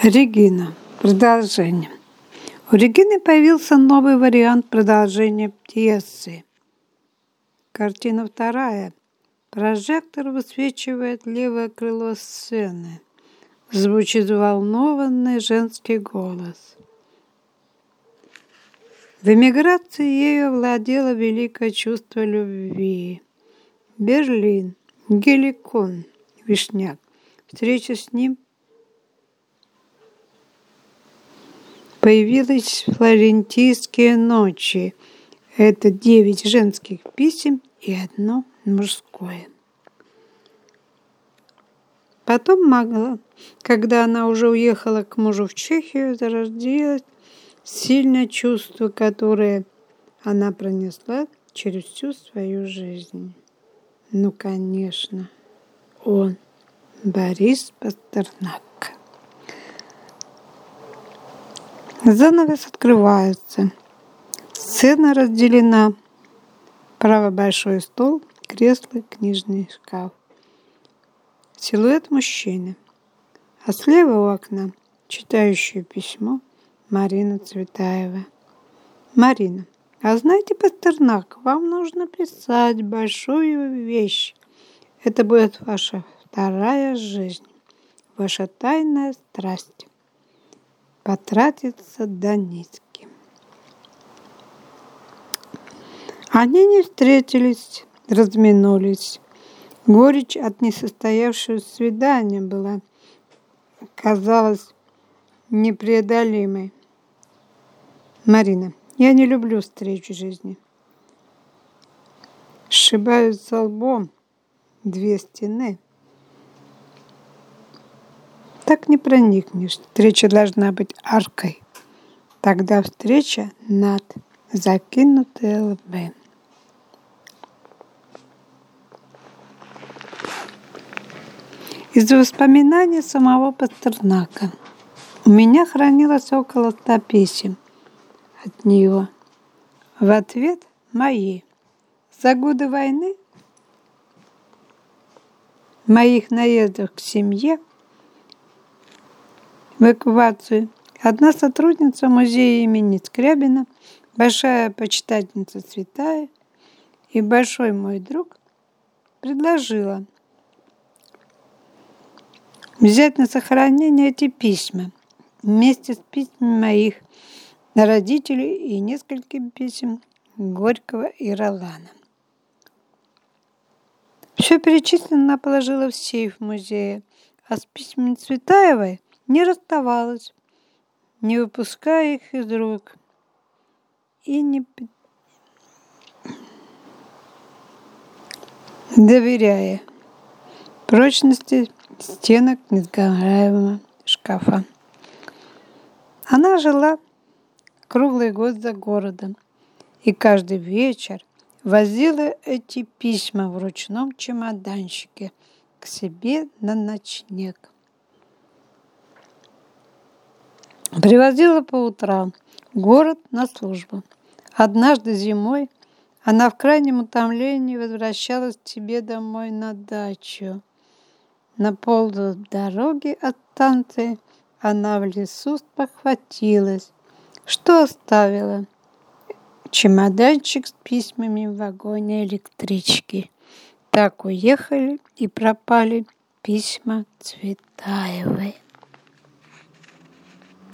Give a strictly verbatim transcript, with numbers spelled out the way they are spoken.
Регина. Продолжение. У Регины появился новый вариант продолжения пьесы. Картина вторая. Прожектор высвечивает левое крыло сцены. Звучит взволнованный женский голос. В эмиграции ею овладело великое чувство любви. Берлин, Геликон, Вишняк. Встреча с ним появились флорентийские ночи. Это девять женских писем и одно мужское. Потом могла, когда она уже уехала к мужу в Чехию, зародилось сильное чувство, которое она пронесла через всю свою жизнь. Ну, конечно, он, Борис Пастернак. Занавес открывается. Сцена разделена. Справа большой стол, кресло, книжный шкаф. Силуэт мужчины. А слева у окна, читающее письмо, Марина Цветаева. Марина, а знаете, Пастернак, вам нужно писать большую вещь. Это будет ваша вторая жизнь, ваша тайная страсть. Потратиться до нитки. Они не встретились, разминулись. Горечь от несостоявшегося свидания была, казалась непреодолимой. Марина, я не люблю встреч в жизни. Сшибаюсь за лбом две стены. Так не проникнешь. Встреча должна быть аркой. Тогда встреча над закинутые лбы. Из воспоминаний самого Пастернака. У меня хранилось около ста писем от него. В ответ мои. За годы войны, моих наездов к семье, в эвакуацию, одна сотрудница музея имени Скрябина, большая почитательница Цветаева и большой мой друг предложила взять на сохранение эти письма вместе с письмами моих родителей и несколькими писем Горького и Ролана. Все перечисленное она положила в сейф музея, а с письмами Цветаевой не расставалась, не выпуская их из рук и не доверяя прочности стенок несгораемого шкафа. Она жила круглый год за городом и каждый вечер возила эти письма в ручном чемоданчике к себе на ночлег. Привозила по утрам в город на службу. Однажды зимой она в крайнем утомлении возвращалась к себе домой на дачу. На полдороги от станции она в лесу спохватилась, что оставила чемоданчик с письмами в вагоне электрички. Так уехали и пропали письма Цветаевой.